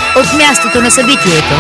от мястото на събитието.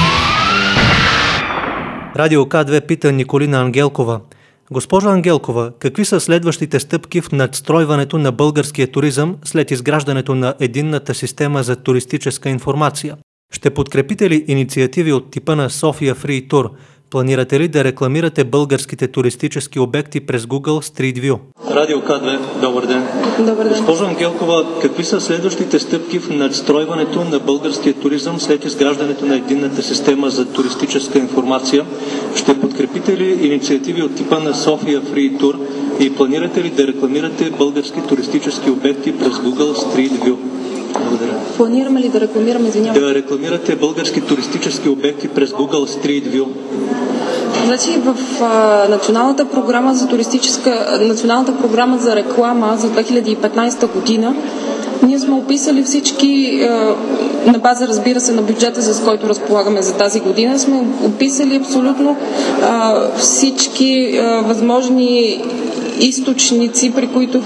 Радио К2 пита Николина Ангелкова. Госпожо Ангелкова, какви са следващите стъпки в надстройването на българския туризъм след изграждането на единната система за туристическа информация? Ще подкрепите ли инициативи от типа на София Free Tour? Планирате ли да рекламирате българските туристически обекти през Google Street View? Радио К2, добър ден. Добър ден. Госпожо Ангелкова, какви са следващите стъпки в надстройването на българския туризъм след изграждането на единната система за туристическа информация? Ще подкрепите ли инициативи от типа на София Free Tour и планирате ли да рекламирате български туристически обекти през Google Street View? Благодаря. Планираме ли да рекламираме, извинявам? Да рекламирате български туристически обекти през Google Street View. Значи в Националната програма за реклама за 2015 година ние сме описали всички, на база, разбира се, на бюджета, с който разполагаме за тази година, сме описали абсолютно всички възможни източници, при които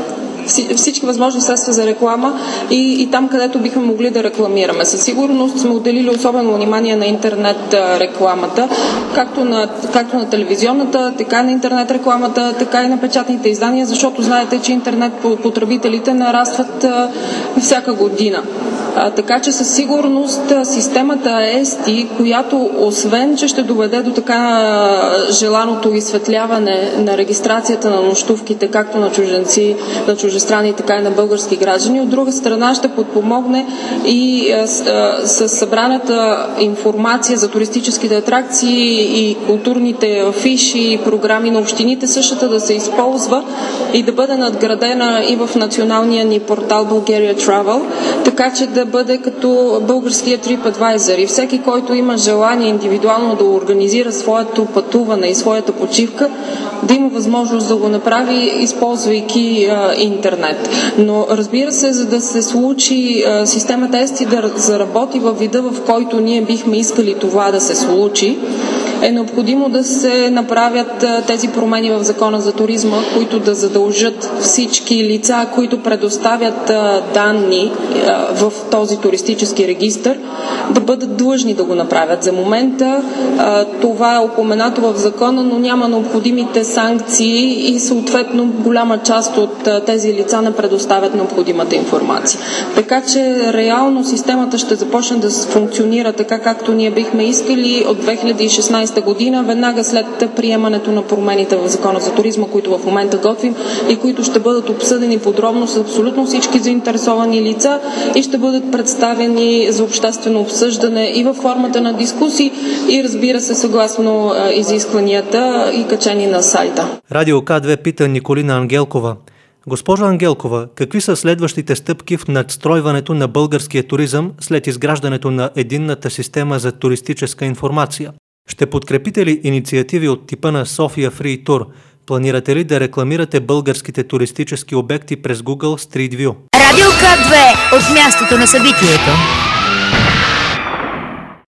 всички възможни средства за реклама и там, където бихме могли да рекламираме. Със сигурност сме отделили особено внимание на интернет рекламата, както на телевизионната, така и на интернет рекламата, така и на печатните издания, защото знаете, че интернет потребителите нарастват всяка година. Така че със сигурност системата ЕСТИ, която освен, че ще доведе до така желаното изсветляване на регистрацията на нощувките, както на чужденци, на чуждестранни, така и на български граждани, от друга страна ще подпомогне и с събраната информация за туристическите атракции и културните афиши и програми на общините, същата да се използва и да бъде надградена и в националния ни портал Bulgaria Travel, така че да бъде като българския TripAdvisor и всеки, който има желание индивидуално да организира своето пътуване и своята почивка, да има възможност да го направи, използвайки интернет. Но разбира се, за да се случи системата ЕСТИ да заработи във вида, в който ние бихме искали това да се случи, е необходимо да се направят тези промени в Закона за туризма, които да задължат всички лица, които предоставят данни в този туристически регистър, да бъдат длъжни да го направят. За момента това е упоменато в Закона, но няма необходимите санкции и съответно голяма част от тези лица не предоставят необходимата информация. Така че реално системата ще започне да функционира така, както ние бихме искали от 2016 година, веднага след приемането на промените в Закона за туризма, които в момента готвим и които ще бъдат обсъдени подробно с абсолютно всички заинтересовани лица и ще бъдат представени за обществено обсъждане и във формата на дискусии и, разбира се, съгласно изискванията и качени на сайта. Радио К2 пита Николина Ангелкова. Госпожо Ангелкова, какви са следващите стъпки в надстройването на българския туризъм след изграждането на единната система за туристическа информация? Ще подкрепите ли инициативи от типа на София Free Tour? Планирате ли да рекламирате българските туристически обекти през Google Street View? Радио К2 от мястото на събитието.